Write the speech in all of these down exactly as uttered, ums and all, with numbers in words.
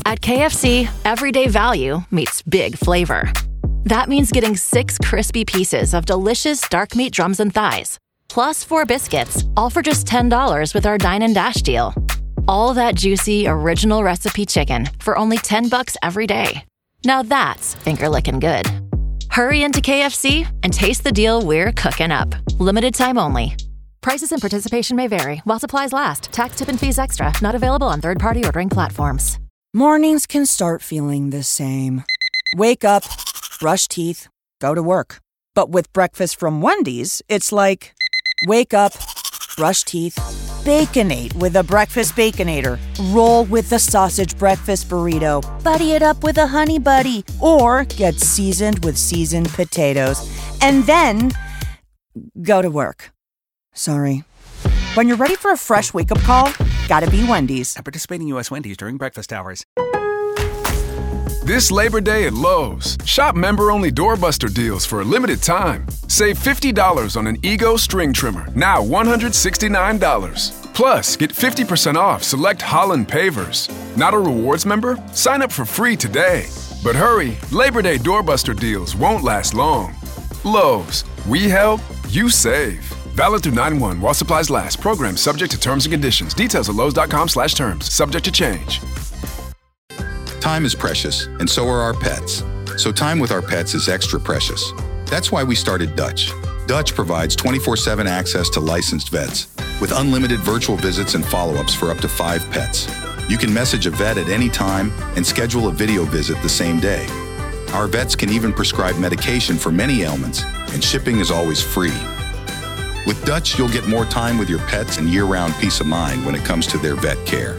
At K F C, everyday value meets big flavor. That means getting six crispy pieces of delicious dark meat drums and thighs, plus four biscuits, all for just ten dollars with our Dine and Dash deal. All that juicy, original recipe chicken for only ten bucks every day. Now that's finger-licking good. Hurry into K F C and taste the deal we're cooking up. Limited time only. Prices and participation may vary while supplies last. Tax, tip, and fees extra. Not available on third-party ordering platforms. Mornings can start feeling the same. Wake up, brush teeth, go to work. But with breakfast from Wendy's, it's like, wake up, brush teeth, Baconate with a breakfast Baconator. Roll with the sausage breakfast burrito. Buddy it up with a Honey Buddy. Or get seasoned with seasoned potatoes. And then go to work. Sorry. When you're ready for a fresh wake-up call, gotta be Wendy's. At participating U S Wendy's during breakfast hours. This Labor Day at Lowe's, shop member-only doorbuster deals for a limited time. Save fifty dollars on an Ego string trimmer, now one hundred sixty-nine dollars. Plus, get fifty percent off select Holland pavers. Not a rewards member? Sign up for free today. But hurry, Labor Day doorbuster deals won't last long. Lowe's, we help, you save. Valid through nine one while supplies last. Program subject to terms and conditions. Details at lowes.com slash terms. Subject to change. Time is precious, and so are our pets. So time with our pets is extra precious. That's why we started Dutch. Dutch provides twenty-four seven access to licensed vets, with unlimited virtual visits and follow-ups for up to five pets. You can message a vet at any time and schedule a video visit the same day. Our vets can even prescribe medication for many ailments, and shipping is always free. With Dutch, you'll get more time with your pets and year-round peace of mind when it comes to their vet care.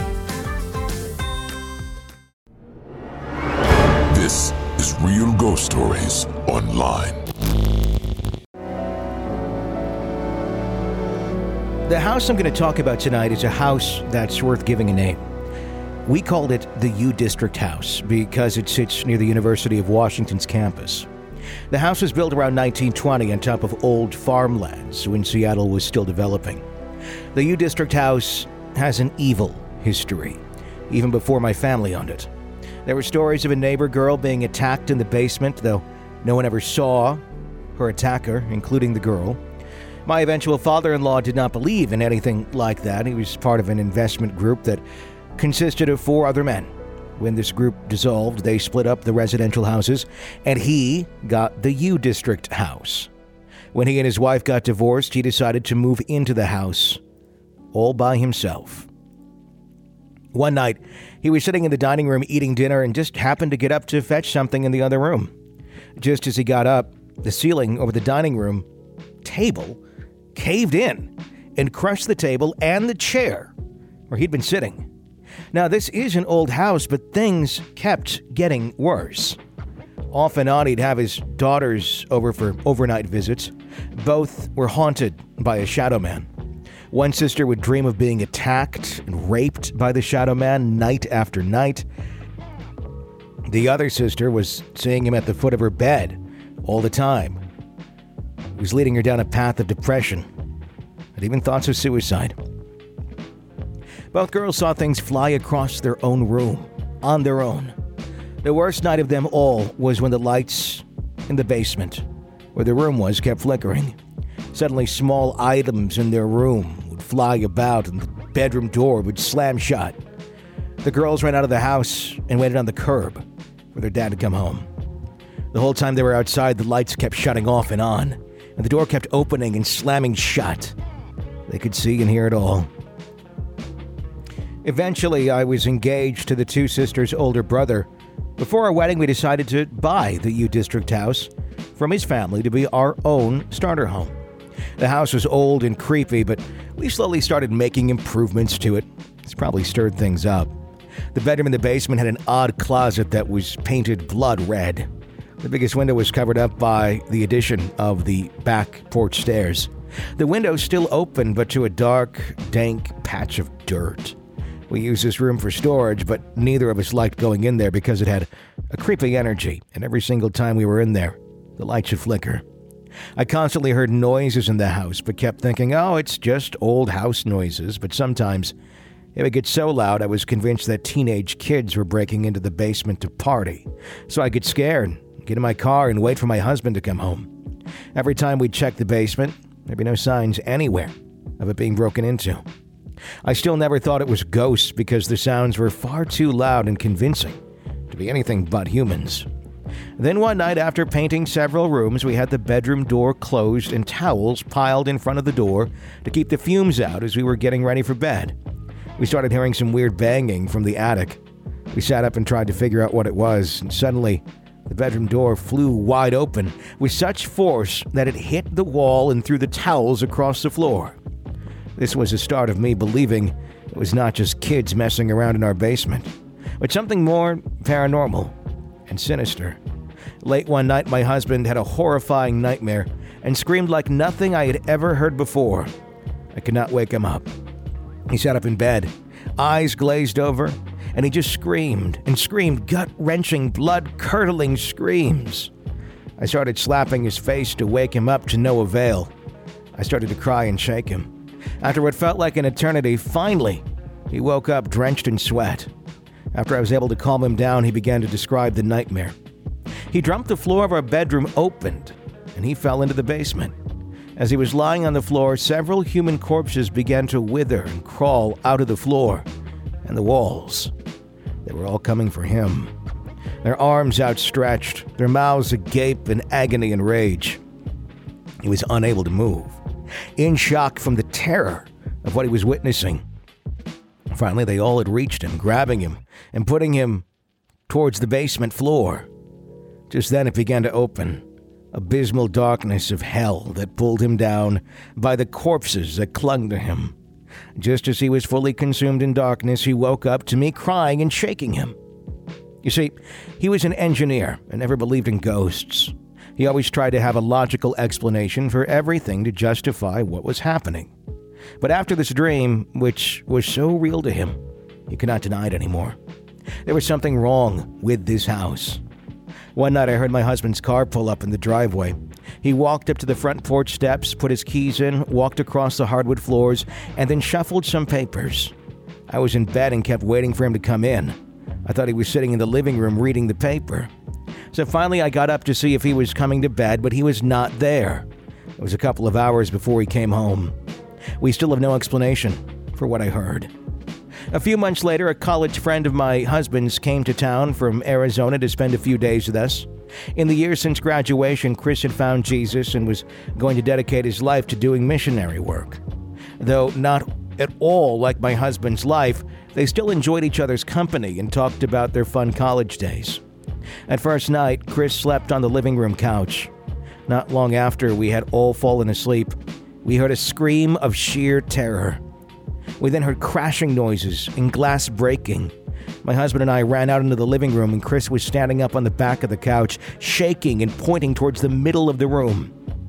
This is Real Ghost Stories Online. The house I'm going to talk about tonight is a house that's worth giving a name. We called it the U District House because it sits near the University of Washington's campus. The house was built around nineteen twenty on top of old farmlands when Seattle was still developing. The U District House has an evil history, even before my family owned it. There were stories of a neighbor girl being attacked in the basement, though no one ever saw her attacker, including the girl. My eventual father-in-law did not believe in anything like that. He was part of an investment group that consisted of four other men. When this group dissolved, they split up the residential houses, and he got the U District house. When he and his wife got divorced, he decided to move into the house all by himself. One night, he was sitting in the dining room eating dinner and just happened to get up to fetch something in the other room. Just as he got up, the ceiling over the dining room table caved in and crushed the table and the chair where he'd been sitting. Now, this is an old house, but things kept getting worse. Off and on, he'd have his daughters over for overnight visits. Both were haunted by a shadow man. One sister would dream of being attacked and raped by the shadow man night after night. The other sister was seeing him at the foot of her bed all the time. He was leading her down a path of depression and even thoughts of suicide. Both girls saw things fly across their own room, on their own. The worst night of them all was when the lights in the basement, where the room was, kept flickering. Suddenly, small items in their room would fly about and the bedroom door would slam shut. The girls ran out of the house and waited on the curb for their dad to come home. The whole time they were outside, the lights kept shutting off and on, and the door kept opening and slamming shut. They could see and hear it all. Eventually, I was engaged to the two sisters' older brother. Before our wedding, we decided to buy the U District house from his family to be our own starter home. The house was old and creepy, but we slowly started making improvements to it. It's probably stirred things up. The bedroom in the basement had an odd closet that was painted blood red. The biggest window was covered up by the addition of the back porch stairs. The window still open, but to a dark, dank patch of dirt. We used this room for storage, but neither of us liked going in there because it had a creepy energy, and every single time we were in there, the light should flicker. I constantly heard noises in the house, but kept thinking, oh, it's just old house noises, but sometimes It would get so loud I was convinced that teenage kids were breaking into the basement to party. So I'd get scared, get in my car, and wait for my husband to come home. Every time we'd check the basement, there'd be no signs anywhere of it being broken into. I still never thought it was ghosts because the sounds were far too loud and convincing to be anything but humans. Then one night, after painting several rooms, we had the bedroom door closed and towels piled in front of the door to keep the fumes out as we were getting ready for bed. We started hearing some weird banging from the attic. We sat up and tried to figure out what it was, and suddenly the bedroom door flew wide open with such force that it hit the wall and threw the towels across the floor. This was the start of me believing it was not just kids messing around in our basement, but something more paranormal and sinister. Late one night, my husband had a horrifying nightmare and screamed like nothing I had ever heard before. I could not wake him up. He sat up in bed, eyes glazed over, and he just screamed and screamed gut-wrenching, blood-curdling screams. I started slapping his face to wake him up to no avail. I started to cry and shake him. After what felt like an eternity, finally, he woke up drenched in sweat. After I was able to calm him down, he began to describe the nightmare. He dreamt the floor of our bedroom opened, and he fell into the basement. As he was lying on the floor, several human corpses began to wither and crawl out of the floor and the walls. They were all coming for him, their arms outstretched, their mouths agape in agony and rage. He was unable to move, in shock from the terror of what he was witnessing. Finally, they all had reached him, grabbing him and putting him towards the basement floor. Just then it began to open. Abysmal darkness of hell that pulled him down by the corpses that clung to him. Just as he was fully consumed in darkness, he woke up to me crying and shaking him. You see, he was an engineer and never believed in ghosts. He always tried to have a logical explanation for everything to justify what was happening. But after this dream, which was so real to him, he could not deny it anymore. There was something wrong with this house. One night I heard my husband's car pull up in the driveway. He walked up to the front porch steps, put his keys in, walked across the hardwood floors, and then shuffled some papers. I was in bed and kept waiting for him to come in. I thought he was sitting in the living room reading the paper. So finally I got up to see if he was coming to bed, but he was not there. It was a couple of hours before he came home. We still have no explanation for what I heard. A few months later, a college friend of my husband's came to town from Arizona to spend a few days with us. In the years since graduation, Chris had found Jesus and was going to dedicate his life to doing missionary work. Though not at all like my husband's life, they still enjoyed each other's company and talked about their fun college days. At first night, Chris slept on the living room couch. Not long after we had all fallen asleep, we heard a scream of sheer terror. We then heard crashing noises and glass breaking. My husband and I ran out into the living room, and Chris was standing up on the back of the couch, shaking and pointing towards the middle of the room.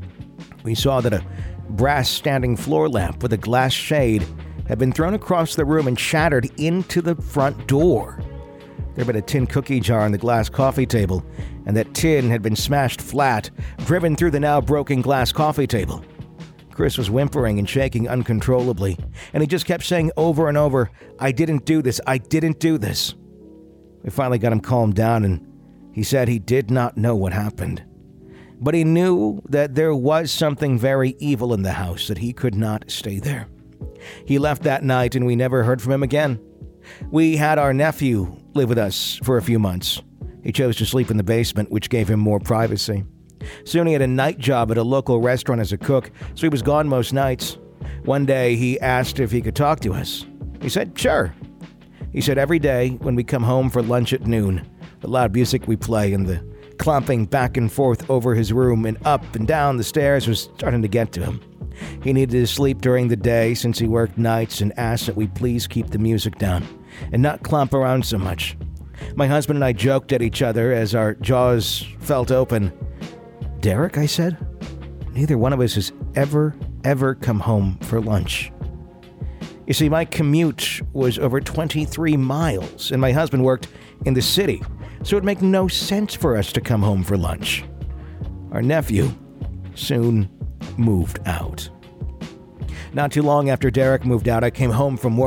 We saw that a brass standing floor lamp with a glass shade had been thrown across the room and shattered into the front door. There had been a tin cookie jar on the glass coffee table, and that tin had been smashed flat, driven through the now broken glass coffee table. Chris was whimpering and shaking uncontrollably, and he just kept saying over and over, "I didn't do this, I didn't do this." We finally got him calmed down, and he said he did not know what happened. But he knew that there was something very evil in the house, that he could not stay there. He left that night, and we never heard from him again. We had our nephew live with us for a few months. He chose to sleep in the basement, which gave him more privacy. Soon he had a night job at a local restaurant as a cook, so he was gone most nights. One day he asked if he could talk to us. We said, sure. He said every day when we come home for lunch at noon, the loud music we play and the clomping back and forth over his room and up and down the stairs was starting to get to him. He needed to sleep during the day since he worked nights and asked that we please keep the music down and not clomp around so much. My husband and I joked at each other as our jaws felt open. Derek, I said, neither one of us has ever, ever come home for lunch. You see, my commute was over twenty-three miles, and my husband worked in the city, so it would make no sense for us to come home for lunch. Our nephew soon moved out. Not too long after Derek moved out, I came home from work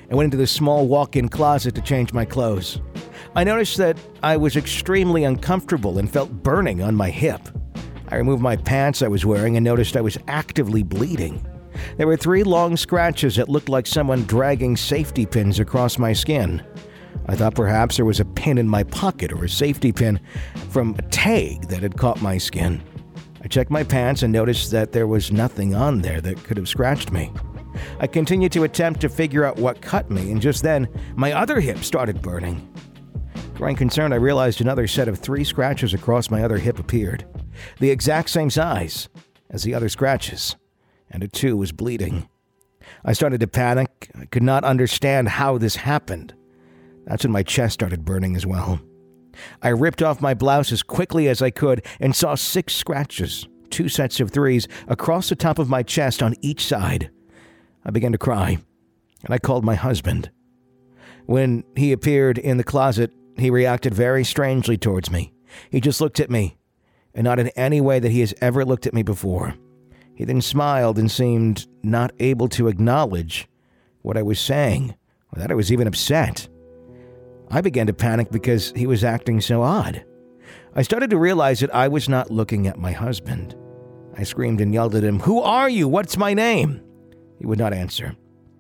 and went into the small walk-in closet to change my clothes. I noticed that I was extremely uncomfortable and felt burning on my hip. I removed my pants I was wearing and noticed I was actively bleeding. There were three long scratches that looked like someone dragging safety pins across my skin. I thought perhaps there was a pin in my pocket or a safety pin from a tag that had caught my skin. I checked my pants and noticed that there was nothing on there that could have scratched me. I continued to attempt to figure out what cut me, and just then, my other hip started burning. Growing concerned, I realized another set of three scratches across my other hip appeared, the exact same size as the other scratches, and it too was bleeding. I started to panic. I could not understand how this happened. That's when my chest started burning as well. I ripped off my blouse as quickly as I could and saw six scratches, two sets of threes, across the top of my chest on each side. I began to cry, and I called my husband. When he appeared in the closet, he reacted very strangely towards me. He just looked at me, and not in any way that he has ever looked at me before. He then smiled and seemed not able to acknowledge what I was saying, or that I was even upset. I began to panic because he was acting so odd. I started to realize that I was not looking at my husband. I screamed and yelled at him, "Who are you? What's my name?" He would not answer.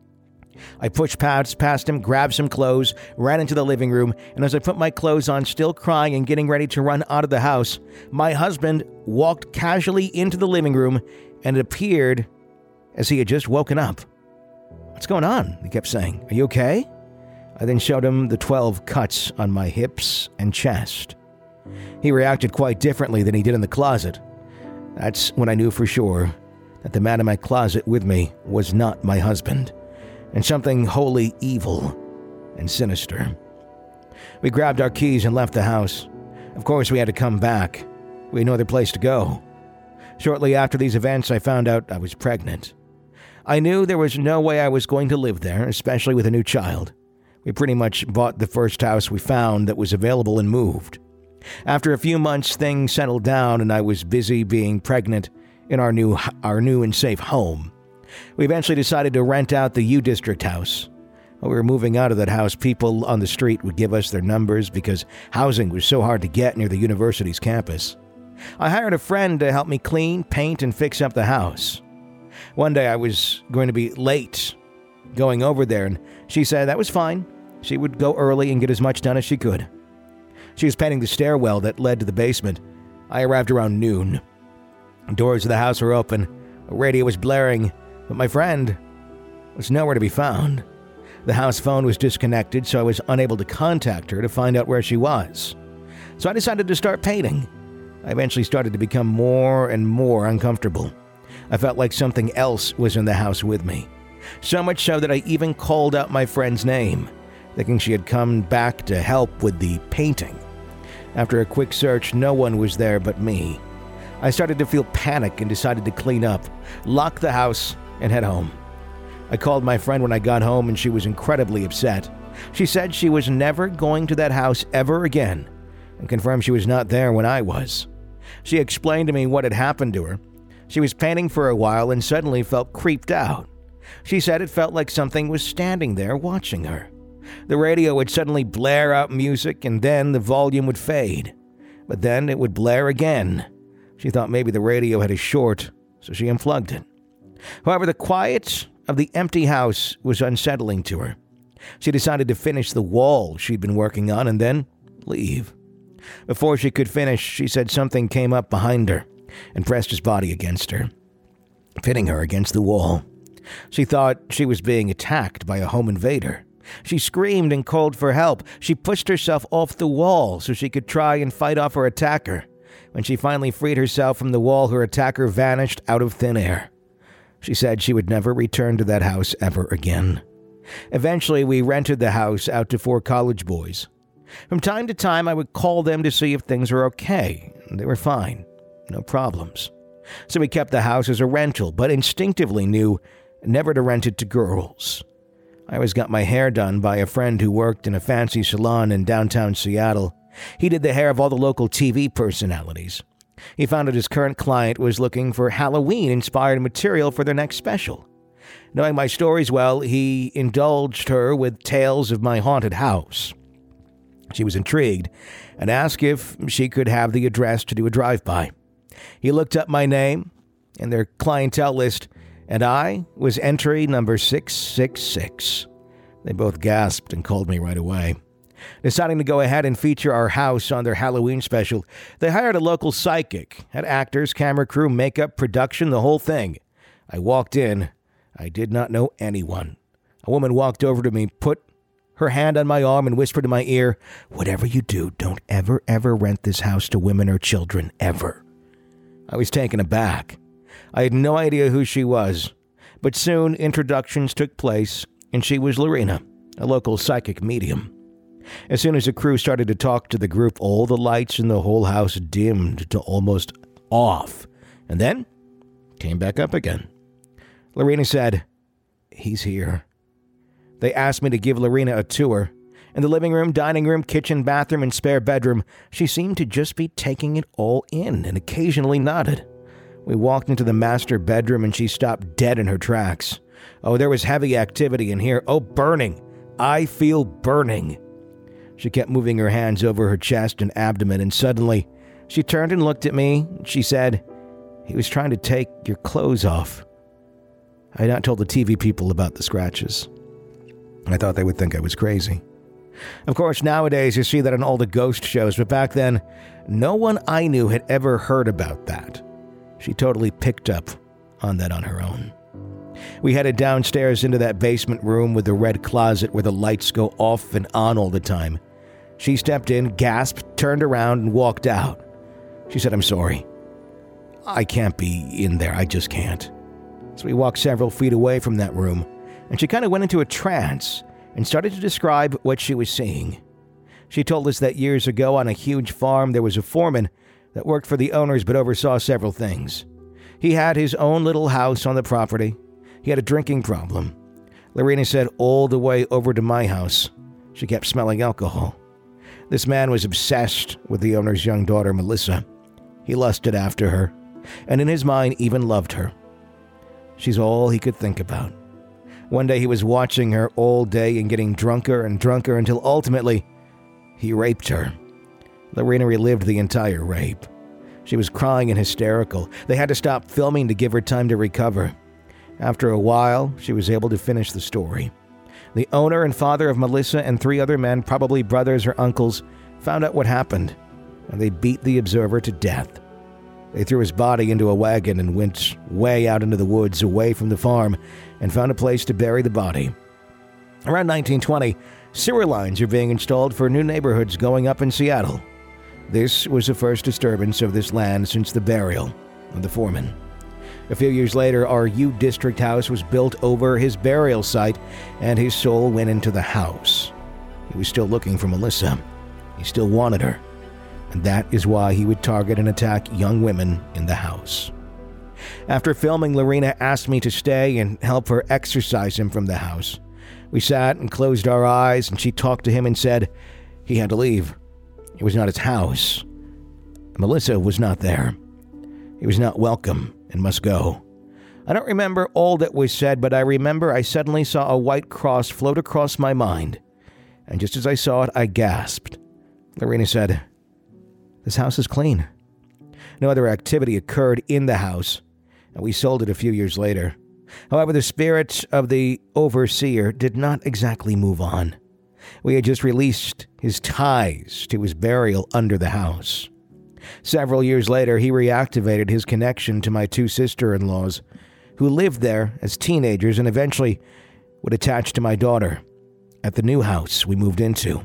I pushed past, past him, grabbed some clothes, ran into the living room, and as I put my clothes on, still crying and getting ready to run out of the house, my husband walked casually into the living room, and it appeared as he had just woken up. "What's going on?" he kept saying. "Are you okay?" I then showed him the twelve cuts on my hips and chest. He reacted quite differently than he did in the closet. That's when I knew for sure that the man in my closet with me was not my husband, and something wholly evil and sinister. We grabbed our keys and left the house. Of course, we had to come back. We had no other place to go. Shortly after these events, I found out I was pregnant. I knew there was no way I was going to live there, especially with a new child. We pretty much bought the first house we found that was available and moved. After a few months, things settled down and I was busy being pregnant in our new our new and safe home. We eventually decided to rent out the U District house. While we were moving out of that house, people on the street would give us their numbers because housing was so hard to get near the university's campus. I hired a friend to help me clean, paint, and fix up the house. One day I was going to be late going over there, and she said that was fine. She would go early and get as much done as she could. She was painting the stairwell that led to the basement. I arrived around noon. Doors of the house were open. A radio was blaring, but my friend was nowhere to be found. The house phone was disconnected, so I was unable to contact her to find out where she was. So I decided to start painting. I eventually started to become more and more uncomfortable. I felt like something else was in the house with me. So much so that I even called out my friend's name, thinking she had come back to help with the painting. After a quick search, no one was there but me. I started to feel panic and decided to clean up, lock the house, and head home. I called my friend when I got home and she was incredibly upset. She said she was never going to that house ever again and confirmed she was not there when I was. She explained to me what had happened to her. She was painting for a while and suddenly felt creeped out. She said it felt like something was standing there watching her. The radio would suddenly blare out music and then the volume would fade. But then it would blare again. She thought maybe the radio had a short, so she unplugged it. However, the quiet of the empty house was unsettling to her. She decided to finish the wall she'd been working on and then leave. Before she could finish, she said something came up behind her and pressed his body against her, pitting her against the wall. She thought she was being attacked by a home invader. She screamed and called for help. She pushed herself off the wall so she could try and fight off her attacker. When she finally freed herself from the wall, her attacker vanished out of thin air. She said she would never return to that house ever again. Eventually, we rented the house out to four college boys. From time to time, I would call them to see if things were okay. They were fine. No problems. So we kept the house as a rental, but instinctively knew never to rent it to girls. I always got my hair done by a friend who worked in a fancy salon in downtown Seattle. He did the hair of all the local T V personalities. He found that his current client was looking for Halloween-inspired material for their next special. Knowing my stories well, he indulged her with tales of my haunted house. She was intrigued and asked if she could have the address to do a drive-by. He looked up my name and their clientele list, and I was entry number six six six. They both gasped and called me right away. Deciding to go ahead and feature our house on their Halloween special, they hired a local psychic, had actors, camera crew, makeup, production, the whole thing. I walked in. I did not know anyone. A woman walked over to me, put her hand on my arm and whispered in my ear, "Whatever you do, don't ever, ever rent this house to women or children, ever." I was taken aback. I had no idea who she was, but soon introductions took place, and she was Lorena, a local psychic medium. As soon as the crew started to talk to the group, all the lights in the whole house dimmed to almost off, and then came back up again. Lorena said, "He's here." They asked me to give Lorena a tour. In the living room, dining room, kitchen, bathroom, and spare bedroom, she seemed to just be taking it all in and occasionally nodded. We walked into the master bedroom and she stopped dead in her tracks. Oh, there was heavy activity in here. Oh, burning. I feel burning. She kept moving her hands over her chest and abdomen, and suddenly she turned and looked at me. She said, "He was trying to take your clothes off." I had not told the T V people about the scratches. I thought they would think I was crazy. Of course, nowadays you see that on all the ghost shows, but back then, no one I knew had ever heard about that. She totally picked up on that on her own. We headed downstairs into that basement room with the red closet where the lights go off and on all the time. She stepped in, gasped, turned around, and walked out. She said, "I'm sorry. I can't be in there. I just can't." So we walked several feet away from that room, and she kind of went into a trance and started to describe what she was seeing. She told us that years ago on a huge farm there was a foreman that worked for the owners but oversaw several things. He had his own little house on the property. He had a drinking problem. Lorena said all the way over to my house, she kept smelling alcohol. This man was obsessed with the owner's young daughter, Melissa. He lusted after her, and in his mind even loved her. She's all he could think about. One day he was watching her all day and getting drunker and drunker until ultimately he raped her. Lorena relived the entire rape. She was crying and hysterical. They had to stop filming to give her time to recover. After a while, she was able to finish the story. The owner and father of Melissa and three other men, probably brothers or uncles, found out what happened, and they beat the observer to death. They threw his body into a wagon and went way out into the woods away from the farm and found a place to bury the body. Around nineteen twenty, sewer lines are being installed for new neighborhoods going up in Seattle. This was the first disturbance of this land since the burial of the foreman. A few years later, our U District house was built over his burial site, and his soul went into the house. He was still looking for Melissa. He still wanted her. And that is why he would target and attack young women in the house. After filming, Lorena asked me to stay and help her exorcise him from the house. We sat and closed our eyes, and she talked to him and said he had to leave. It was not his house. Melissa was not there. He was not welcome and must go. I don't remember all that was said, but I remember I suddenly saw a white cross float across my mind. And just as I saw it, I gasped. Lorena said, "This house is clean." No other activity occurred in the house, and we sold it a few years later. However, the spirit of the overseer did not exactly move on. We had just released his ties to his burial under the house. Several years later, he reactivated his connection to my two sister-in-laws, who lived there as teenagers and eventually would attach to my daughter at the new house we moved into.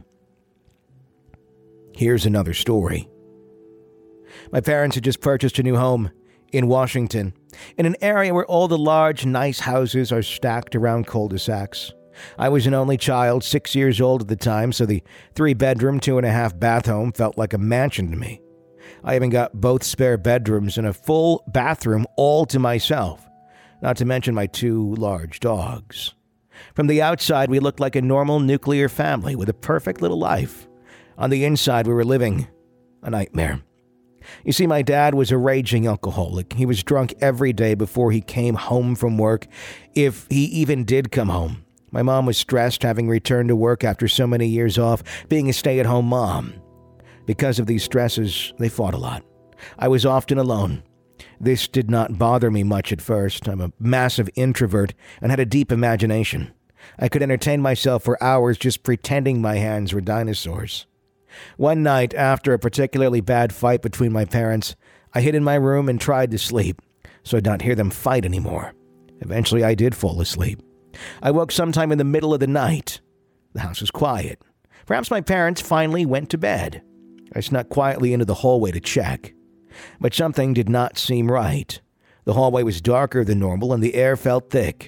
Here's another story. My parents had just purchased a new home in Washington, in an area where all the large, nice houses are stacked around cul-de-sacs. I was an only child, six years old at the time, so the three-bedroom, two-and-a-half-bath home felt like a mansion to me. I even got both spare bedrooms and a full bathroom all to myself, not to mention my two large dogs. From the outside, we looked like a normal nuclear family with a perfect little life. On the inside, we were living a nightmare. You see, my dad was a raging alcoholic. He was drunk every day before he came home from work, if he even did come home. My mom was stressed, having returned to work after so many years off, being a stay-at-home mom. Because of these stresses, they fought a lot. I was often alone. This did not bother me much at first. I'm a massive introvert and had a deep imagination. I could entertain myself for hours just pretending my hands were dinosaurs. One night, after a particularly bad fight between my parents, I hid in my room and tried to sleep, so I'd not hear them fight anymore. Eventually, I did fall asleep. I woke sometime in the middle of the night. The house was quiet. Perhaps my parents finally went to bed. I snuck quietly into the hallway to check. But something did not seem right. The hallway was darker than normal and the air felt thick.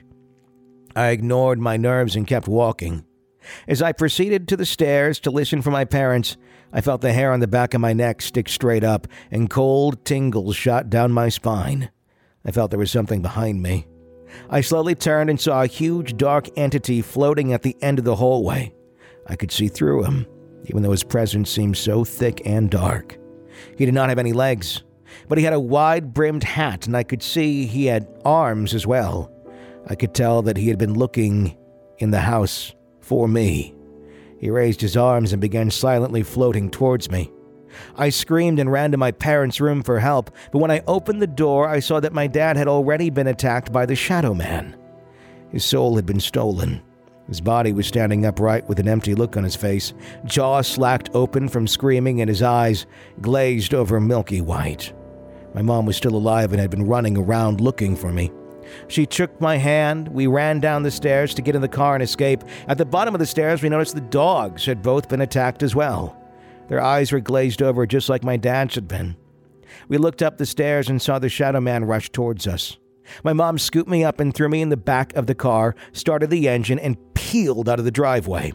I ignored my nerves and kept walking. As I proceeded to the stairs to listen for my parents, I felt the hair on the back of my neck stick straight up and cold tingles shot down my spine. I felt there was something behind me. I slowly turned and saw a huge dark entity floating at the end of the hallway. I could see through him, even though his presence seemed so thick and dark. He did not have any legs, but he had a wide-brimmed hat, and I could see he had arms as well. I could tell that he had been looking in the house for me. He raised his arms and began silently floating towards me. I screamed and ran to my parents' room for help, but when I opened the door, I saw that my dad had already been attacked by the Shadow Man. His soul had been stolen. His body was standing upright with an empty look on his face, jaw slacked open from screaming and his eyes glazed over milky white. My mom was still alive and had been running around looking for me. She took my hand. We ran down the stairs to get in the car and escape. At the bottom of the stairs, we noticed the dogs had both been attacked as well. Their eyes were glazed over just like my dad's had been. We looked up the stairs and saw the Shadow Man rush towards us. My mom scooped me up and threw me in the back of the car, started the engine, and peeled out of the driveway.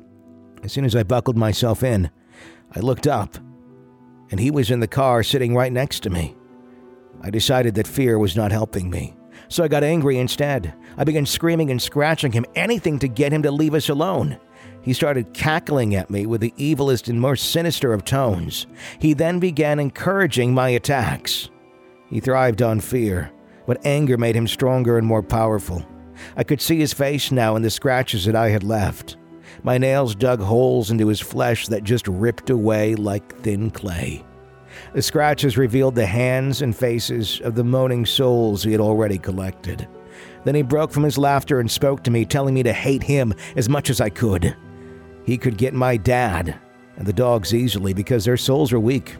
As soon as I buckled myself in, I looked up, and he was in the car sitting right next to me. I decided that fear was not helping me, so I got angry instead. I began screaming and scratching him, anything to get him to leave us alone. He started cackling at me with the evilest and most sinister of tones. He then began encouraging my attacks. He thrived on fear, but anger made him stronger and more powerful. I could see his face now and the scratches that I had left. My nails dug holes into his flesh that just ripped away like thin clay. The scratches revealed the hands and faces of the moaning souls he had already collected. Then he broke from his laughter and spoke to me, telling me to hate him as much as I could. He could get my dad and the dogs easily because their souls were weak.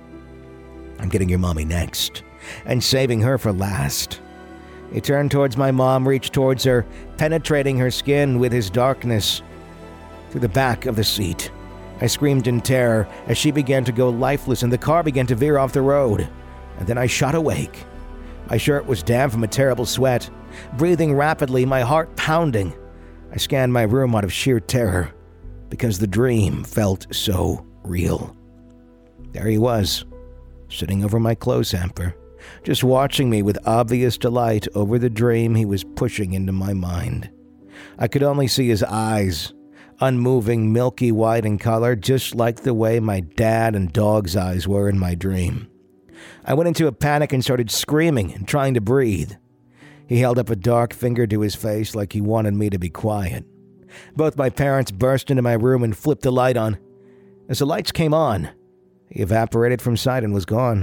I'm getting your mommy next, and saving her for last. He turned towards my mom, reached towards her, penetrating her skin with his darkness through the back of the seat. I screamed in terror as she began to go lifeless and the car began to veer off the road. And then I shot awake. My shirt was damp from a terrible sweat. Breathing rapidly, my heart pounding. I scanned my room out of sheer terror because the dream felt so real. There he was, sitting over my clothes hamper, just watching me with obvious delight over the dream he was pushing into my mind. I could only see his eyes, unmoving, milky white in color, just like the way my dad and dog's eyes were in my dream. I went into a panic and started screaming and trying to breathe. He held up a dark finger to his face like he wanted me to be quiet. Both my parents burst into my room and flipped the light on. As the lights came on, he evaporated from sight and was gone.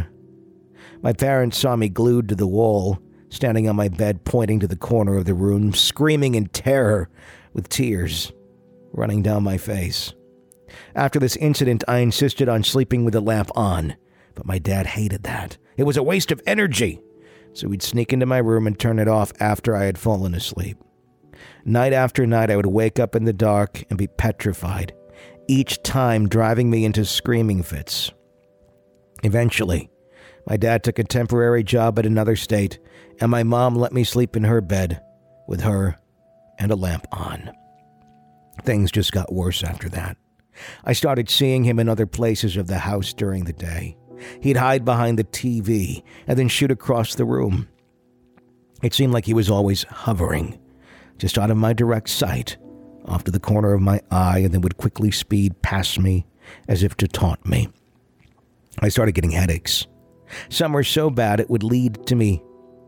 My parents saw me glued to the wall, standing on my bed pointing to the corner of the room, screaming in terror with tears running down my face. After this incident, I insisted on sleeping with the lamp on, but my dad hated that. It was a waste of energy, so we'd sneak into my room and turn it off after I had fallen asleep. Night after night, I would wake up in the dark and be petrified, each time driving me into screaming fits. Eventually, my dad took a temporary job at another state, and my mom let me sleep in her bed with her and a lamp on. Things just got worse after that. I started seeing him in other places of the house during the day. He'd hide behind the T V and then shoot across the room. It seemed like he was always hovering, just out of my direct sight, off to the corner of my eye, and then would quickly speed past me as if to taunt me. I started getting headaches. Some were so bad it would lead to me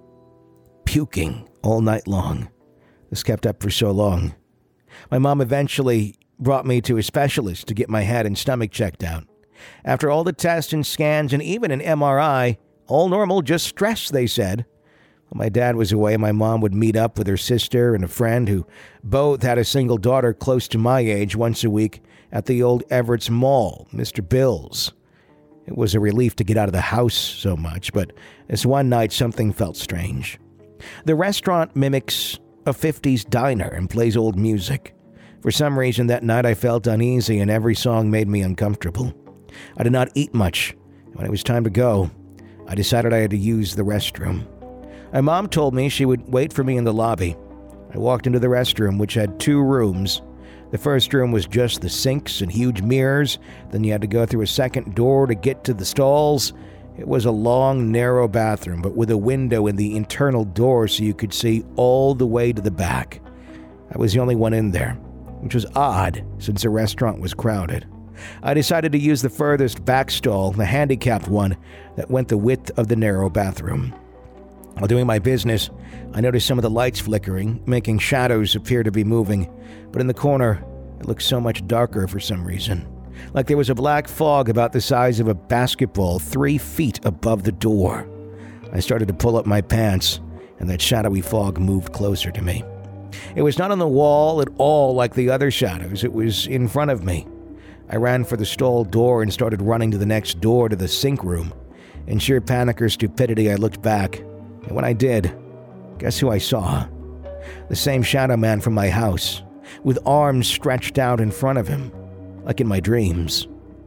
puking all night long. This kept up for so long. My mom eventually brought me to a specialist to get my head and stomach checked out. After all the tests and scans and even an M R I, all normal, just stress, they said. When my dad was away, my mom would meet up with her sister and a friend who both had a single daughter close to my age once a week at the old Everett's Mall, Mister Bill's. It was a relief to get out of the house so much, but this one night something felt strange. The restaurant mimics a fifties diner and plays old music. For some reason that night I felt uneasy and every song made me uncomfortable. I did not eat much. When it was time to go, I decided I had to use the restroom. My mom told me she would wait for me in the lobby. I walked into the restroom, which had two rooms. The first room was just the sinks and huge mirrors. Then you had to go through a second door to get to the stalls. It was a long, narrow bathroom, but with a window in the internal door so you could see all the way to the back. I was the only one in there, which was odd since the restaurant was crowded. I decided to use the furthest back stall, the handicapped one that went the width of the narrow bathroom. While doing my business, I noticed some of the lights flickering, making shadows appear to be moving, but in the corner, it looked so much darker for some reason. Like there was a black fog about the size of a basketball three feet above the door. I started to pull up my pants, and that shadowy fog moved closer to me. It was not on the wall at all like the other shadows. It was in front of me. I ran for the stall door and started running to the next door to the sink room. In sheer panic or stupidity, I looked back. And when I did, guess who I saw? The same shadow man from my house, with arms stretched out in front of him, like in my dreams.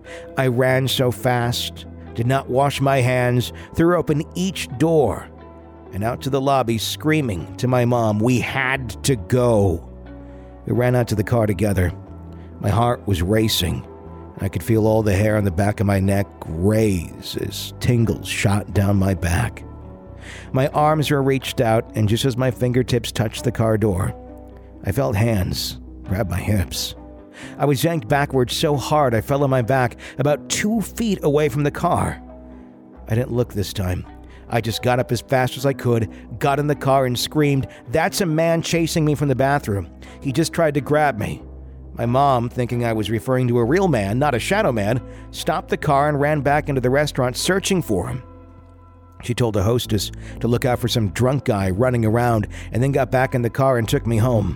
I ran so fast, did not wash my hands, threw open each door, and out to the lobby screaming to my mom, we had to go. We ran out to the car together. My heart was racing, and I could feel all the hair on the back of my neck raise as tingles shot down my back. My arms were reached out, and just as my fingertips touched the car door, I felt hands grab my hips. I was yanked backwards so hard I fell on my back about two feet away from the car. I didn't look this time. I just got up as fast as I could, got in the car, and screamed, "That's a man chasing me from the bathroom. He just tried to grab me." My mom, thinking I was referring to a real man, not a shadow man, stopped the car and ran back into the restaurant searching for him. She told the hostess to look out for some drunk guy running around and then got back in the car and took me home.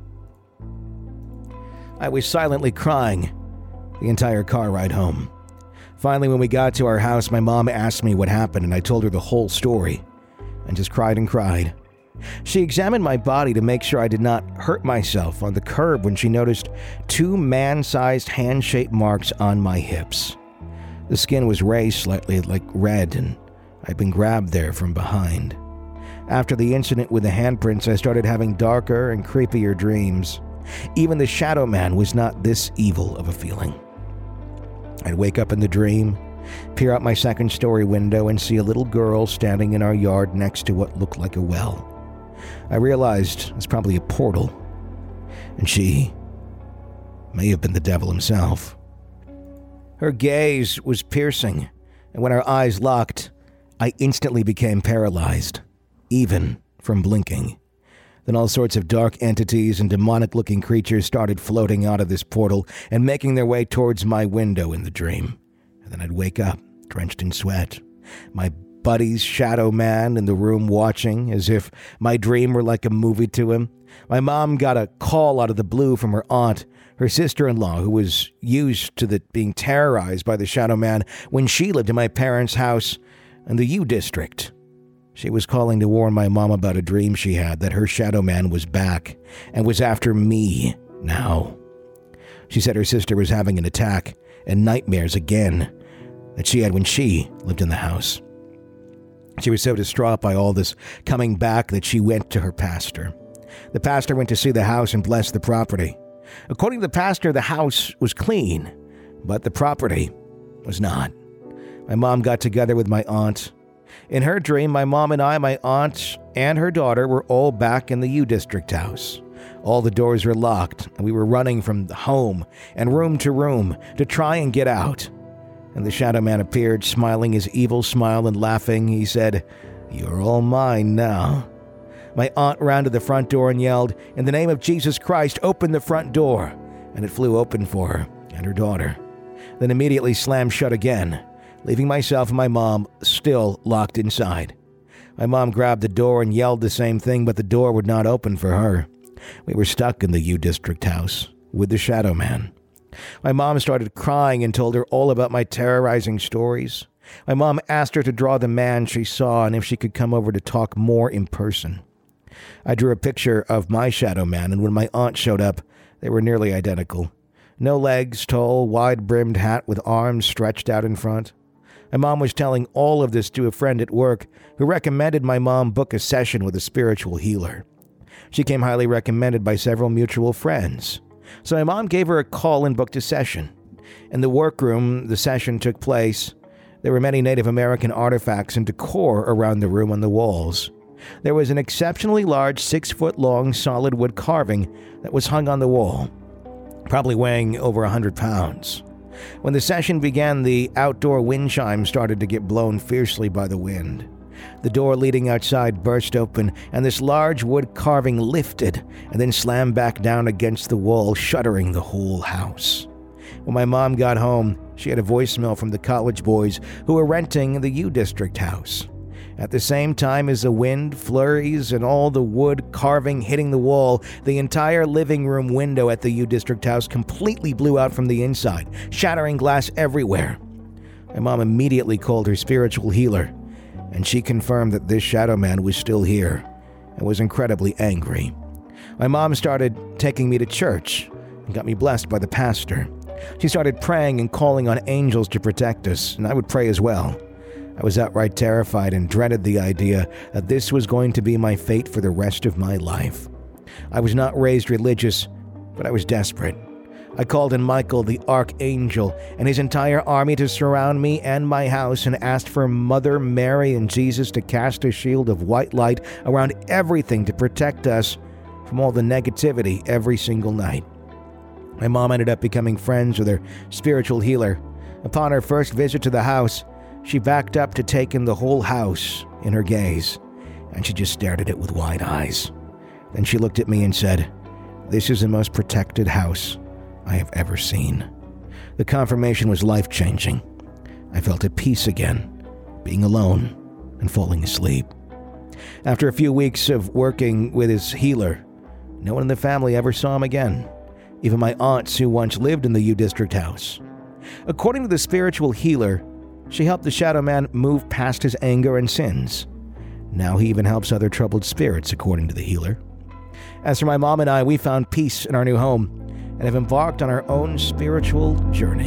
I was silently crying the entire car ride home. Finally, when we got to our house, my mom asked me what happened and I told her the whole story and just cried and cried. She examined my body to make sure I did not hurt myself on the curb when she noticed two man-sized hand-shaped marks on my hips. The skin was raised slightly like red and I'd been grabbed there from behind. After the incident with the handprints, I started having darker and creepier dreams. Even the shadow man was not this evil of a feeling. I'd wake up in the dream, peer out my second-story window, and see a little girl standing in our yard next to what looked like a well. I realized it was probably a portal, and she may have been the devil himself. Her gaze was piercing, and when our eyes locked, I instantly became paralyzed, even from blinking. Then all sorts of dark entities and demonic-looking creatures started floating out of this portal and making their way towards my window in the dream. And then I'd wake up, drenched in sweat, my buddy's shadow man in the room watching, as if my dream were like a movie to him. My mom got a call out of the blue from her aunt, her sister-in-law, who was used to the being terrorized by the shadow man when she lived in my parents' house in the U District. She was calling to warn my mom about a dream she had that her shadow man was back and was after me now. She said her sister was having an attack and nightmares again that she had when she lived in the house. She was so distraught by all this coming back that she went to her pastor. The pastor went to see the house and blessed the property. According to the pastor, the house was clean, but the property was not. My mom got together with my aunt. In her dream, my mom and I, my aunt, and her daughter were all back in the U District house. All the doors were locked, and we were running from home and room to room to try and get out. And the shadow man appeared, smiling his evil smile and laughing. He said, "You're all mine now." My aunt ran to the front door and yelled, "In the name of Jesus Christ, open the front door." And it flew open for her and her daughter, then immediately slammed shut again, leaving myself and my mom still locked inside. My mom grabbed the door and yelled the same thing, but the door would not open for her. We were stuck in the U District house with the shadow man. My mom started crying and told her all about my terrorizing stories. My mom asked her to draw the man she saw and if she could come over to talk more in person. I drew a picture of my shadow man, and when my aunt showed up, they were nearly identical. No legs, tall, wide-brimmed hat with arms stretched out in front. My mom was telling all of this to a friend at work who recommended my mom book a session with a spiritual healer. She came highly recommended by several mutual friends. So my mom gave her a call and booked a session. In the workroom the session took place, there were many Native American artifacts and decor around the room on the walls. There was an exceptionally large six-foot-long solid wood carving that was hung on the wall, probably weighing over a hundred pounds. When the session began, the outdoor wind chime started to get blown fiercely by the wind. The door leading outside burst open, and this large wood carving lifted and then slammed back down against the wall, shuddering the whole house. When my mom got home, she had a voicemail from the college boys who were renting the U District house. At the same time as the wind, flurries, and all the wood carving hitting the wall, the entire living room window at the U District house completely blew out from the inside, shattering glass everywhere. My mom immediately called her spiritual healer, and she confirmed that this shadow man was still here and was incredibly angry. My mom started taking me to church and got me blessed by the pastor. She started praying and calling on angels to protect us, and I would pray as well. I was outright terrified and dreaded the idea that this was going to be my fate for the rest of my life. I was not raised religious, but I was desperate. I called in Michael the Archangel and his entire army to surround me and my house, and asked for Mother Mary and Jesus to cast a shield of white light around everything to protect us from all the negativity every single night. My mom ended up becoming friends with her spiritual healer. Upon her first visit to the house, she backed up to take in the whole house in her gaze, and she just stared at it with wide eyes. Then she looked at me and said, "This is the most protected house I have ever seen." The confirmation was life-changing. I felt at peace again, being alone and falling asleep. After a few weeks of working with his healer, no one in the family ever saw him again, even my aunts who once lived in the U District house. According to the spiritual healer, she helped the shadow man move past his anger and sins. Now he even helps other troubled spirits, according to the healer. As for my mom and I, we found peace in our new home and have embarked on our own spiritual journey.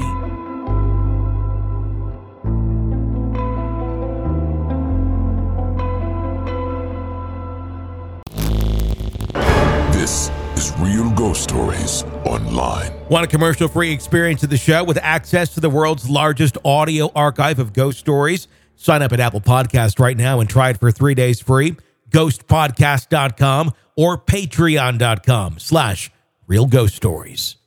This is Real Ghost Stories Online. Want a commercial-free experience of the show with access to the world's largest audio archive of ghost stories? Sign up at Apple Podcast right now and try it for three days free. ghost podcast dot com or patreon dot com slash real ghost stories.